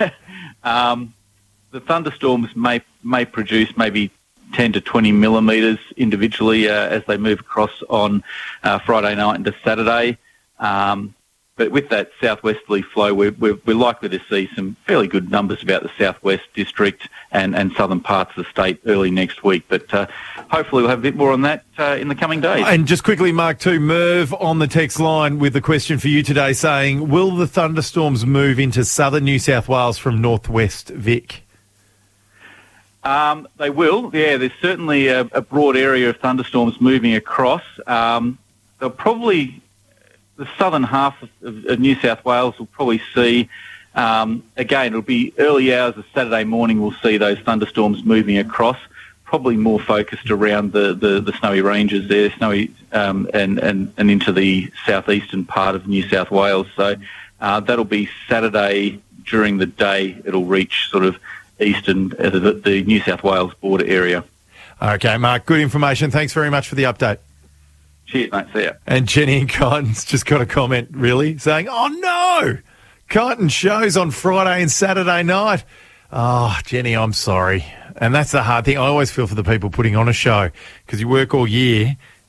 Speaker 14: um, the thunderstorms may may produce maybe ten to twenty millimetres individually uh, as they move across on uh, Friday night into Saturday. Um, but with that southwesterly flow, we're, we're, we're likely to see some fairly good numbers about the southwest district and, and southern parts of the state early next week. But uh, hopefully we'll have a bit more on that uh, in the coming days.
Speaker 2: And just quickly, Mark, too, Merv on the text line with a question for you today saying, will the thunderstorms move into southern New South Wales from northwest Vic?
Speaker 14: Um, they will. Yeah, there's certainly a, a broad area of thunderstorms moving across. Um, they'll probably... The southern half of, of New South Wales will probably see, um, again, it'll be early hours of Saturday morning, we'll see those thunderstorms moving across, probably more focused around the, the, the snowy ranges there, snowy um, and, and, and into the southeastern part of New South Wales. So uh, that'll be Saturday during the day. It'll reach sort of eastern, uh, the, the New South Wales border area.
Speaker 2: Okay, Mark, good information. Thanks very much for the update.
Speaker 14: Cheers, mate. See ya.
Speaker 2: And Jenny in Kyneton's just got a comment, really, saying, oh, no, Kyneton shows on Friday and Saturday night. Oh, Jenny, I'm sorry. And that's the hard thing. I always feel for the people putting on a show because you work all year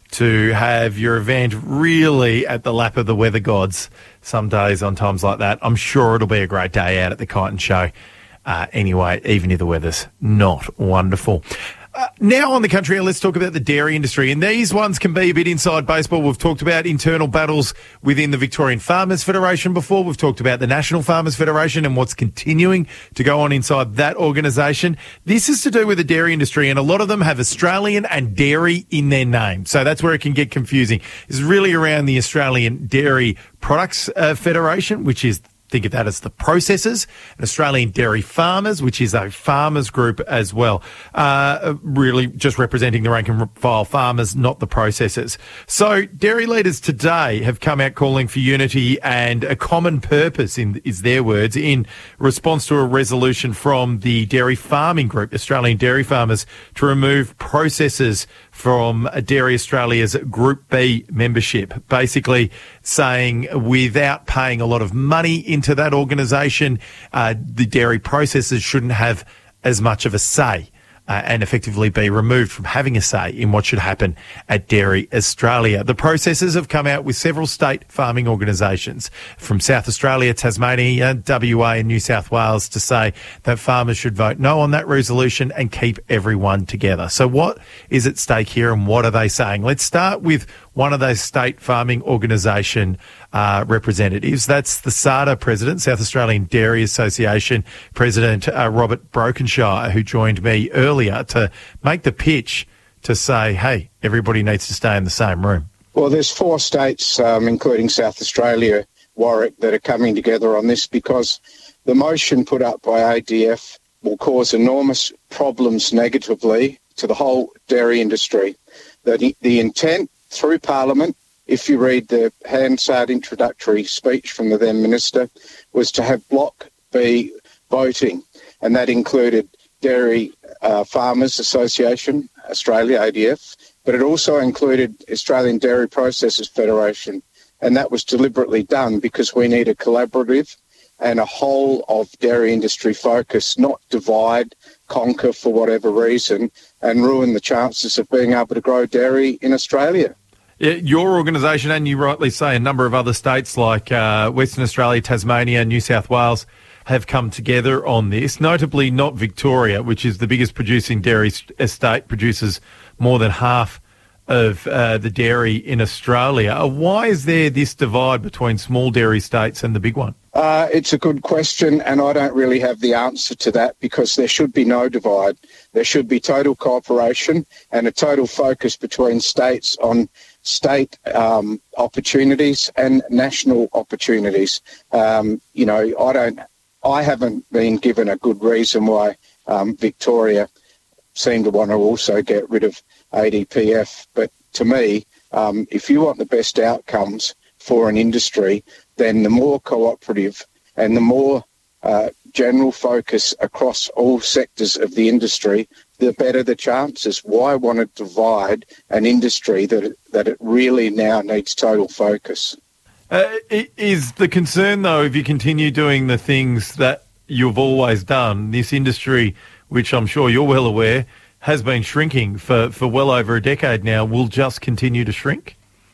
Speaker 2: to have your event really at the lap of the weather gods some days on times like that. I'm sure it'll be a great day out at the Kyneton Show uh, anyway, even if the weather's not wonderful. Uh, now on the country, let's talk about the dairy industry. And these ones can be a bit inside baseball. We've talked about internal battles within the Victorian Farmers Federation before. We've talked about the National Farmers Federation and what's continuing to go on inside that organisation. This is to do with the dairy industry, and a lot of them have Australian and dairy in their name. So that's where it can get confusing. It's really around the Australian Dairy Products uh, Federation, which is think of that as the processors, and Australian Dairy Farmers, which is a farmers group as well, uh, really just representing the rank and file farmers, not the processors. So dairy leaders today have come out calling for unity and a common purpose, in is their words, in response to a resolution from the dairy farming group, Australian Dairy Farmers, to remove processors from Dairy Australia's Group B membership, basically saying without paying a lot of money into that organisation, uh, the dairy processors shouldn't have as much of a say uh, and effectively be removed from having a say in what should happen at Dairy Australia. The processors have come out with several state farming organisations from South Australia, Tasmania, W A and New South Wales to say that farmers should vote no on that resolution and keep everyone together. So what is at stake here and what are they saying? Let's start with one of those state farming organisation uh, representatives. That's the S A D A president, South Australian Dairy Association President uh, Robert Brokenshire, who joined me earlier to make the pitch to say, hey, everybody needs to stay in the same room.
Speaker 15: Well, there's four states, um, including South Australia, Warwick, that are coming together on this because the motion put up by A D F will cause enormous problems negatively to the whole dairy industry. The, the intent through Parliament, if you read the Hansard introductory speech from the then Minister, was to have Block B voting, and that included Dairy uh, Farmers Association, Australia, A D F, but it also included Australian Dairy Processors Federation, and that was deliberately done because we need a collaborative and a whole of dairy industry focus, not divide, conquer for whatever reason, and ruin the chances of being able to grow dairy in Australia.
Speaker 2: Yeah, your organisation, and you rightly say, a number of other states like uh, Western Australia, Tasmania, New South Wales have come together on this, notably not Victoria, which is the biggest producing dairy estate, produces more than half of uh, the dairy in Australia. Why is there this divide between small dairy states and the big one?
Speaker 15: Uh, it's a good question, and I don't really have the answer to that because there should be no divide. There should be total cooperation and a total focus between states on state um, opportunities and national opportunities. Um, you know, I don't, I haven't been given a good reason why um, Victoria seemed to want to also get rid of A D P F. But to me, um, if you want the best outcomes for an industry, then the more cooperative and the more uh, general focus across all sectors of the industry, the better the chances. Why want to divide an industry that it, that it really now needs total focus?
Speaker 2: Uh, is the concern, though, if you continue doing the things that you've always done, this industry, which I'm sure you're well aware, has been shrinking for, for well over a decade now, will just continue to shrink?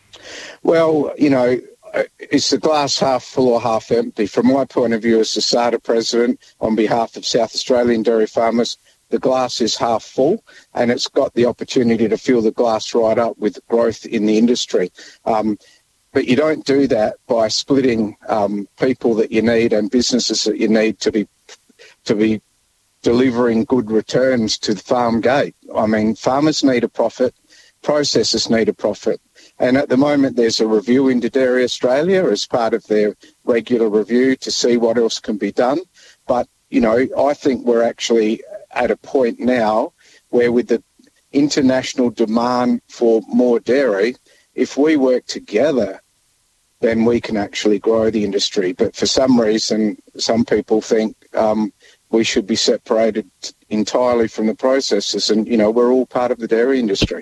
Speaker 15: Well, you know, is the glass half full or half empty? From my point of view as the S A D A president, on behalf of South Australian Dairy Farmers, the glass is half full, and it's got the opportunity to fill the glass right up with growth in the industry. Um, but you don't do that by splitting um, people that you need and businesses that you need to be to be delivering good returns to the farm gate. I mean, farmers need a profit, processors need a profit. And at the moment, there's a review into Dairy Australia as part of their regular review to see what else can be done. But, you know, I think we're actually at a point now where with the international demand for more dairy, if we work together, then we can actually grow the industry. But for some reason, some people think um, we should be separated entirely from the processors. And, you know, we're all part of the dairy industry.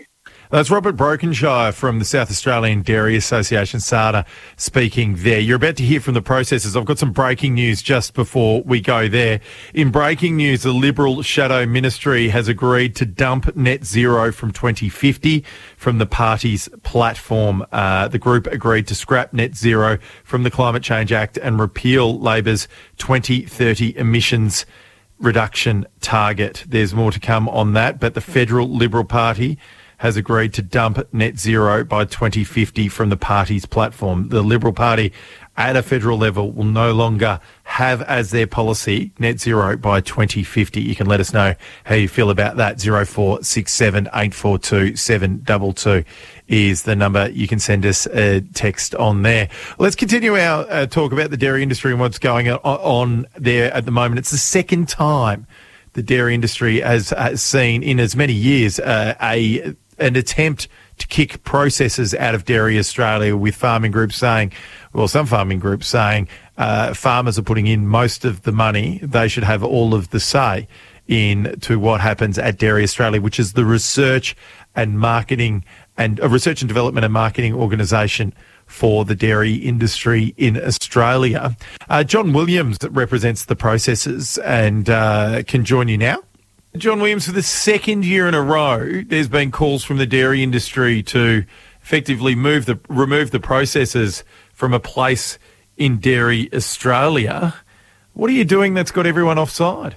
Speaker 2: That's Robert Brokenshire from the South Australian Dairy Association, SADA, speaking there. You're about to hear from the processors. I've got some breaking news just before we go there. In breaking news, the Liberal Shadow Ministry has agreed to dump net zero from twenty fifty from the party's platform. Uh, the group agreed to scrap net zero from the Climate Change Act and repeal Labor's twenty thirty emissions reduction target. There's more to come on that, but the Federal Liberal Party has agreed to dump net zero by twenty fifty from the party's platform. The Liberal Party at a federal level will no longer have as their policy net zero by twenty fifty. You can let us know how you feel about that. zero four six seven eight four two seven two two is the number. You can send us a text on there. Let's continue our uh, talk about the dairy industry and what's going on, on there at the moment. It's the second time the dairy industry has, has seen in as many years uh, a an attempt to kick processors out of Dairy Australia, with farming groups saying, well, some farming groups saying uh, farmers are putting in most of the money. They should have all of the say in to what happens at Dairy Australia, which is the research and marketing and a research and development and marketing organisation for the dairy industry in Australia. Uh, John Williams represents the processors and uh, can join you now. John Williams, for the second year in a row, there's been calls from the dairy industry to effectively move the remove the processors from a place in Dairy Australia. What are you doing that's got everyone offside?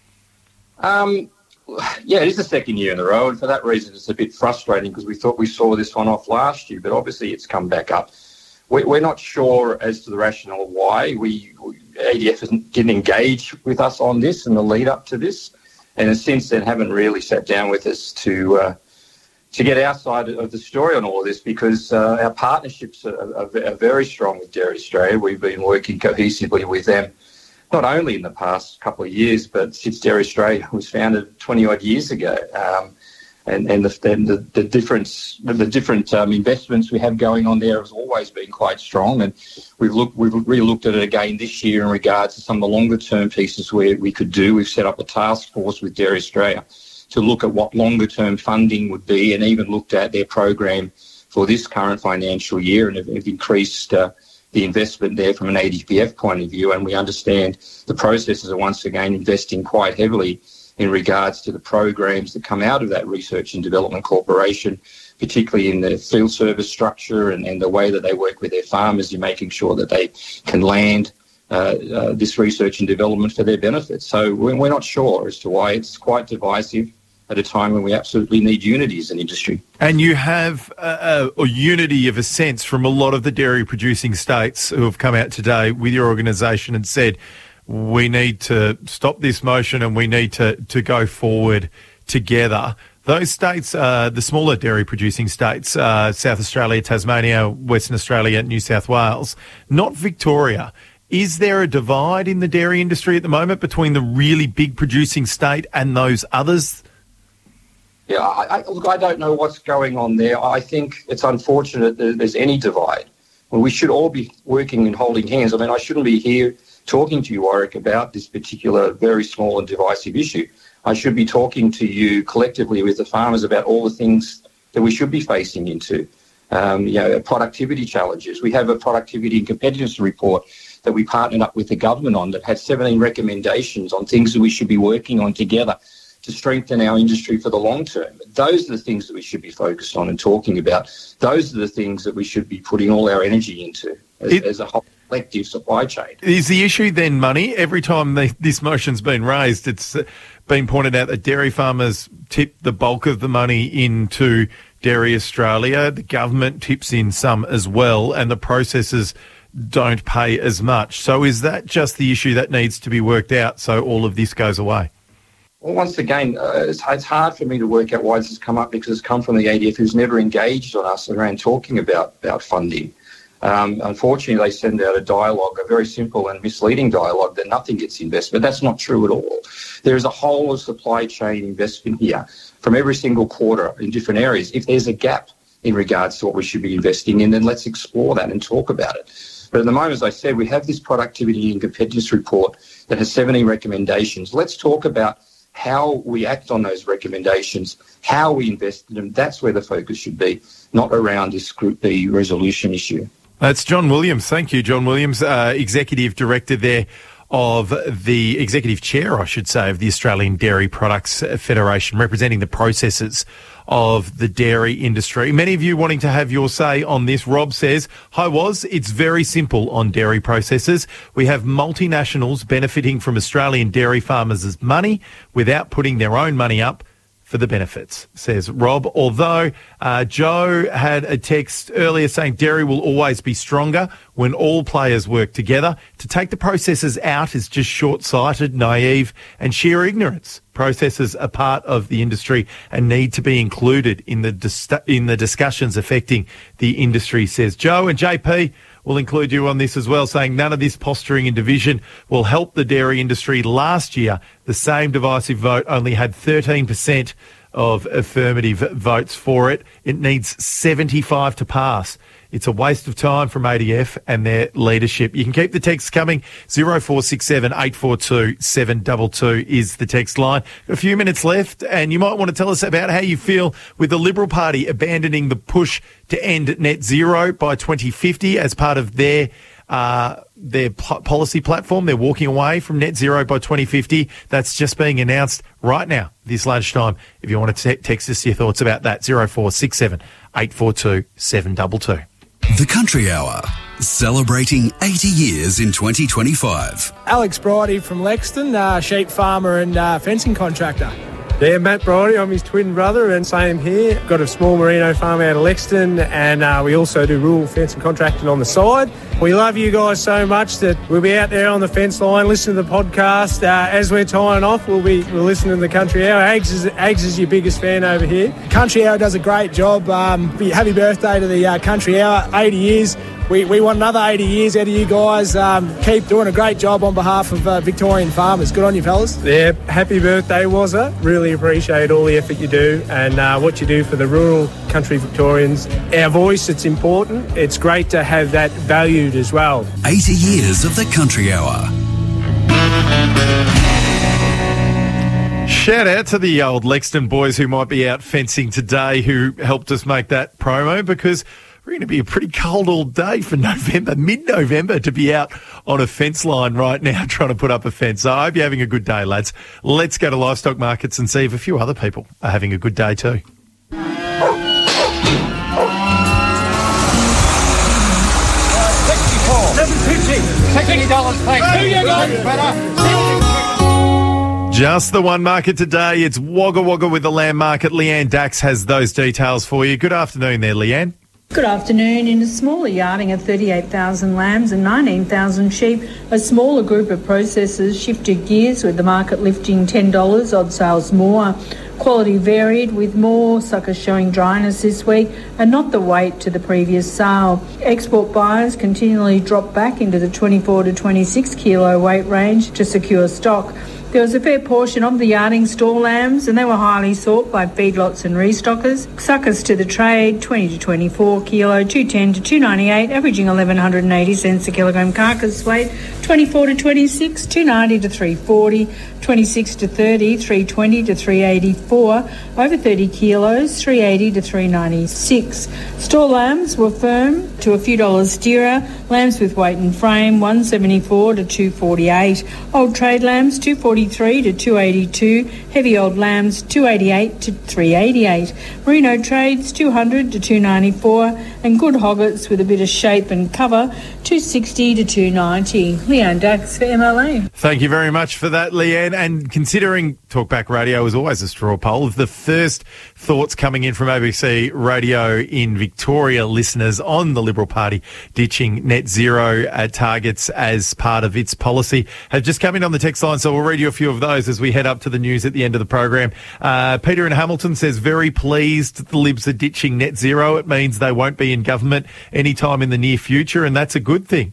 Speaker 16: Um, yeah, it is the second year in a row, and for that reason it's a bit frustrating because we thought we saw this one off last year, but obviously it's come back up. We, we're not sure as to the rationale why. We, A D F didn't engage with us on this in the lead up to this, and since then haven't really sat down with us to uh, to get our side of the story on all of this, because uh, our partnerships are, are, are very strong with Dairy Australia. We've been working cohesively with them, not only in the past couple of years, but since Dairy Australia was founded twenty-odd years ago. Um, and and, the, and the, the difference, the different um, investments we have going on there has always been quite strong. And we've looked, we've re-looked at it again this year in regards to some of the longer-term pieces where we could do. We've set up a task force with Dairy Australia to look at what longer-term funding would be, and even looked at their program for this current financial year, and have, have increased uh, the investment there from an A D P F point of view. And we understand the processors are once again investing quite heavily in regards to the programs that come out of that Research and Development Corporation, particularly in the field service structure and, and the way that they work with their farmers in making sure that they can land uh, uh, this research and development for their benefit. So we're, we're not sure as to why. It's quite divisive at a time when we absolutely need unity as an industry.
Speaker 2: And you have a, a, a unity of a sense from a lot of the dairy producing states who have come out today with your organisation and said, we need to stop this motion and we need to, to go forward together. Those states, uh, the smaller dairy producing states, uh, South Australia, Tasmania, Western Australia, New South Wales, not Victoria. Is there a divide in the dairy industry at the moment between the really big producing state and those others?
Speaker 16: Yeah, I, I, look, I don't know what's going on there. I think it's unfortunate that there's any divide. Well, we should all be working and holding hands. I mean, I shouldn't be here talking to you, Warwick, about this particular very small and divisive issue. I should be talking to you collectively with the farmers about all the things that we should be facing into. Um, you know, productivity challenges. We have a productivity and competitiveness report that we partnered up with the government on that had seventeen recommendations on things that we should be working on together to strengthen our industry for the long term. Those are the things that we should be focused on and talking about. Those are the things that we should be putting all our energy into as, it, as a whole collective supply chain.
Speaker 2: Is the issue then money? Every time the, this motion's been raised, it's been pointed out that dairy farmers tip the bulk of the money into Dairy Australia. The government tips in some as well, and the processors don't pay as much. So is that just the issue that needs to be worked out so all of this goes away?
Speaker 16: Well, once again, uh, it's, it's hard for me to work out why this has come up, because it's come from the A D F, who's never engaged on us around talking about, about funding. Um, unfortunately, they send out a dialogue, a very simple and misleading dialogue, that nothing gets investment. That's not true at all. There is a whole of supply chain investment here from every single quarter in different areas. If there's a gap in regards to what we should be investing in, then let's explore that and talk about it. But at the moment, as I said, we have this productivity and competitiveness report that has seventy recommendations. Let's talk about how we act on those recommendations, how we invest in them, that's where the focus should be, not around this group B resolution issue.
Speaker 2: That's John Williams. Thank you, John Williams, uh, Executive Director there of the Executive Chair, I should say, of the Australian Dairy Products Federation, representing the processors of the dairy industry. Many of you wanting to have your say on this. Rob says, hi, Woz, it's very simple on dairy processors. We have multinationals benefiting from Australian dairy farmers' money without putting their own money up for the benefits, says Rob. Although uh, Joe had a text earlier saying dairy will always be stronger when all players work together. To take the processors out is just short-sighted, naive and sheer ignorance. Processors are part of the industry and need to be included in the dis- in the discussions affecting the industry, says Joe. And J P, we'll include you on this as well, saying none of this posturing and division will help the dairy industry. Last year, the same divisive vote only had thirteen percent of affirmative votes for it. It needs seventy-five to pass. It's a waste of time from A D F and their leadership. You can keep the texts coming. zero four six seven, eight four two, seven two two is the text line. A few minutes left, and you might want to tell us about how you feel with the Liberal Party abandoning the push to end net zero by twenty fifty as part of their uh, their p- policy platform. They're walking away from net zero by twenty fifty. That's just being announced right now, this lunchtime. If you want to te- text us your thoughts about that, zero four six seven, eight four two, seven two two.
Speaker 17: The Country Hour, celebrating eighty years in twenty twenty-five.
Speaker 18: Alex Bridie from Lexton, uh, sheep farmer and uh, fencing contractor.
Speaker 19: Yeah, Matt Bridie, I'm his twin brother, and same here. Got a small merino farm out of Lexton, and uh, we also do rural fencing contracting on the side. We love you guys so much that we'll be out there on the fence line listening to the podcast. Uh, as we're tying off, we'll be we'll listening to the Country Hour. Ags is, Ags is your biggest fan over here.
Speaker 18: Country Hour does a great job. Um, happy birthday to the uh, Country Hour, eighty years. We, we want another eighty years out of you guys. Um, keep doing a great job on behalf of uh, Victorian farmers. Good on you, fellas.
Speaker 19: Yeah, happy birthday, Wazza. Really appreciate all the effort you do and uh, what you do for the rural country Victorians. Our voice, it's important. It's great to have that valued as well.
Speaker 17: eighty years of the Country Hour.
Speaker 2: Shout out to the old Lexton boys who might be out fencing today who helped us make that promo, because we're going to be a pretty cold all day for November, mid-November, to be out on a fence line right now trying to put up a fence. So I hope you're having a good day, lads. Let's go to livestock markets and see if a few other people are having a good day too.
Speaker 20: seven fifty. sixty dollars, thanks. Who you got?
Speaker 2: Just the one market today. It's Wagga Wagga with the lamb market. Leanne Dax has those details for you. Good afternoon there, Leanne.
Speaker 21: Good afternoon. In a smaller yarding of thirty-eight thousand lambs and nineteen thousand sheep, a smaller group of processors shifted gears with the market lifting ten dollars, odd sales more. Quality varied with more suckers showing dryness this week and not the weight to the previous sale. Export buyers continually dropped back into the twenty-four to twenty-six kilo weight range to secure stock. There was a fair portion of the yarding store lambs, and they were highly sought by feedlots and restockers. Suckers to the trade, twenty to twenty-four kilo, two ten to two ninety-eight, averaging eleven eighty cents a kilogram carcass weight. twenty-four to twenty-six, two ninety to three forty, twenty-six to thirty, three twenty to three eighty-four, over thirty kilos, three eighty to three ninety-six. Store lambs were firm to a few dollars dearer. Lambs with weight and frame, one seventy-four to two forty-eight. Old trade lambs, two forty-three to two eighty-two. Heavy old lambs, two eighty-eight to three eighty-eight. Merino trades, two hundred to two ninety-four. And good hoggets with a bit of shape and cover, two sixty to two ninety. Leanne Dax for M L A.
Speaker 2: Thank you very much for that, Leanne. And considering Talkback Radio is always a straw poll, the first thoughts coming in from A B C Radio in Victoria listeners on the Liberal Party ditching net zero uh, targets as part of its policy have just come in on the text line, so we'll read you a few of those as we head up to the news at the end of the program. Uh, Peter in Hamilton says, very pleased the Libs are ditching net zero. It means they won't be in government anytime in the near future, and that's a good thing.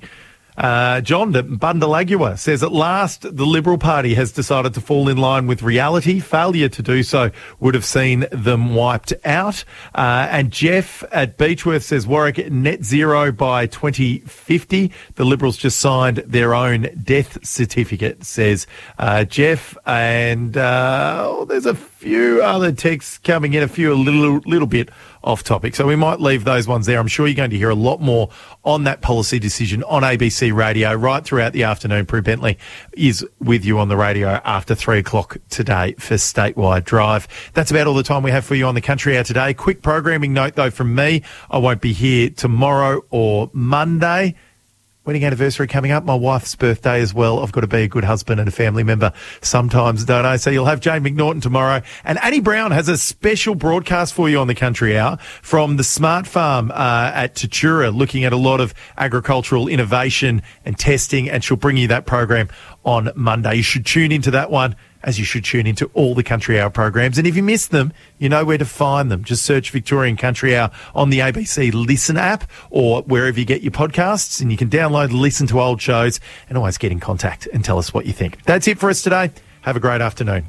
Speaker 2: Uh, John de Bundalagua says, at last the Liberal Party has decided to fall in line with reality. Failure to do so would have seen them wiped out. Uh, and Jeff at Beechworth says, Warwick, net zero by twenty fifty. The Liberals just signed their own death certificate, says uh, Jeff. And uh, oh, there's a few other texts coming in, a few a little, little bit off topic. So we might leave those ones there. I'm sure you're going to hear a lot more on that policy decision on A B C Radio right throughout the afternoon. Prue Bentley is with you on the radio after three o'clock today for Statewide Drive. That's about all the time we have for you on the Country Hour today. Quick programming note, though, from me. I won't be here tomorrow or Monday. Wedding anniversary coming up, my wife's birthday as well. I've got to be a good husband and a family member sometimes, don't I? So you'll have Jane McNaughton tomorrow. And Annie Brown has a special broadcast for you on the Country Hour from the Smart Farm uh, at Tatura, looking at a lot of agricultural innovation and testing, and she'll bring you that program on Monday. You should tune into that one, as you should tune into all the Country Hour programs. And if you miss them, you know where to find them. Just search Victorian Country Hour on the A B C Listen app or wherever you get your podcasts, and you can download, listen to old shows, and always get in contact and tell us what you think. That's it for us today. Have a great afternoon.